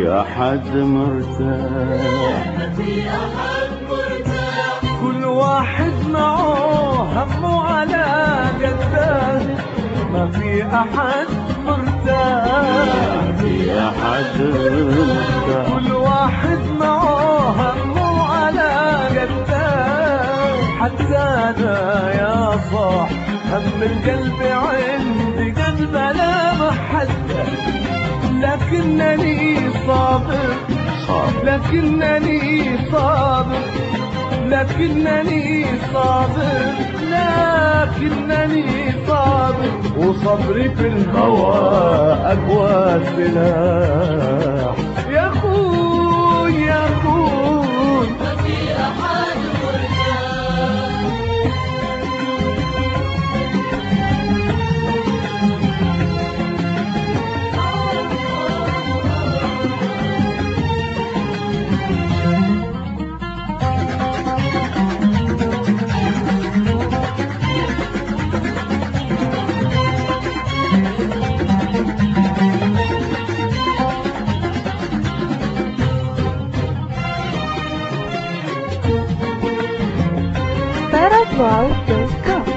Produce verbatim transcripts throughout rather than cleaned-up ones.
في أحد مرتاح، ما في أحد مرتاح. كل واحد معه همه على قده، ما في أحد مرتاح، ما في أحد مرتاح. كل واحد معه همه على قده. حتى أنا يا صاح هم القلب عندي قد بلا محدة، لكنني صابر صعب لكنني صابر لكنني صابر لكنني صابر وصبري في الهوى أقوى سلاح. يا أخوي يا أخوي ما في أحد مرتاح. Paraguay دوت كوم.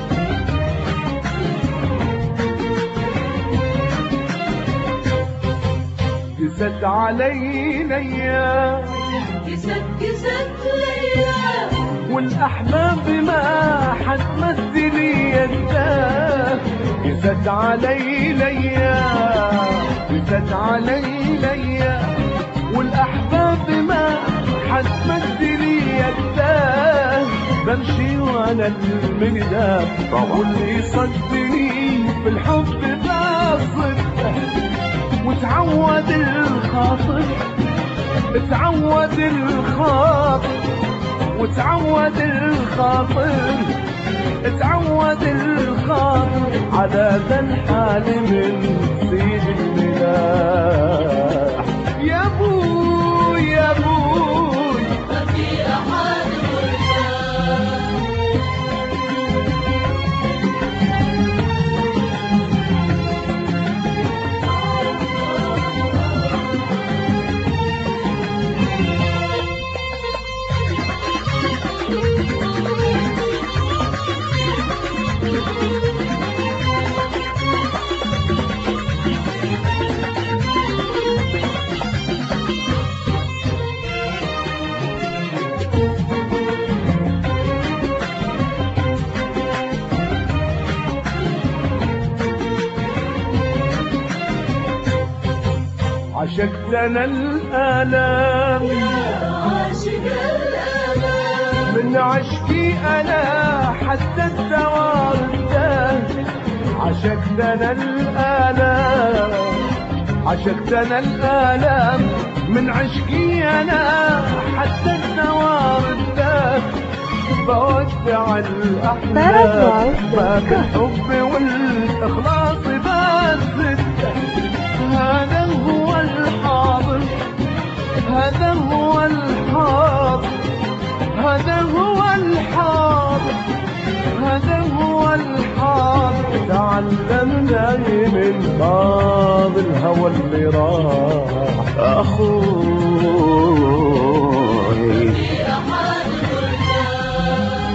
قست علينا ايام قست قست ليا، والاحباب ما حد مد لي يده. قست علينا ايام قست علينا ايام والاحباب ما حد مد لي يده. بمشي وانا المقدام واللي يصدني في الحب بصده. وتعود الخاطر تعود الخاطر وتعود الخاطر تعود الخاطر على ذا الحال من سيد الملاح. يا بوي يا بوي ما في أحد مرتاح. عشقت انا الالام عاشق الآلام، من عشقي انا حتى الدوار الدهر. عشقت انا الالام عشقت انا الالام من عشقي انا حتى الدوار الدهر. بودع الاحلام ما بالحب والاخلاص بس. هذا هو الحاضر هذا هو الحاضر هذا هو الحاضر هذا هو الحاضر. تعلمنا من بعض الهوى اللي راح. أخوي في أحد مرتاح.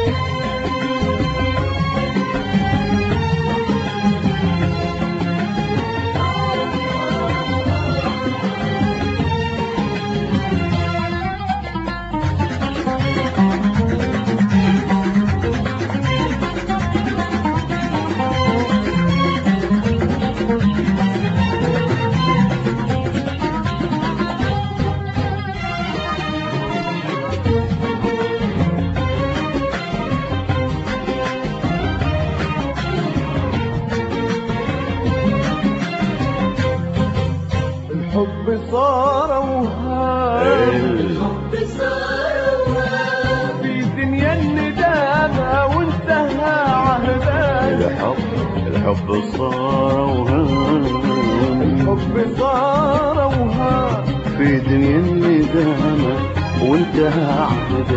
الحب صار وهام الحب صار وهام، في دنيا الندامة وانتهى عهدان. الحب الحب صار وهام، الحب صار وهام في دنيا الندامة وانتهى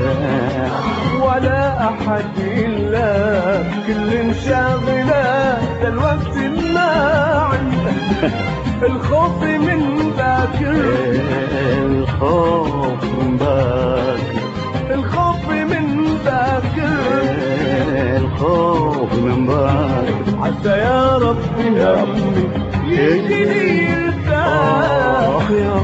عهدان. ولا أحد إلا كل انشاغلات الوقت ما عندك الخوف من باكر الخوف من باكر الخوف من باكر الخوف من باكر عسى يا رب يا رب همي يجيني يرتاح آه يا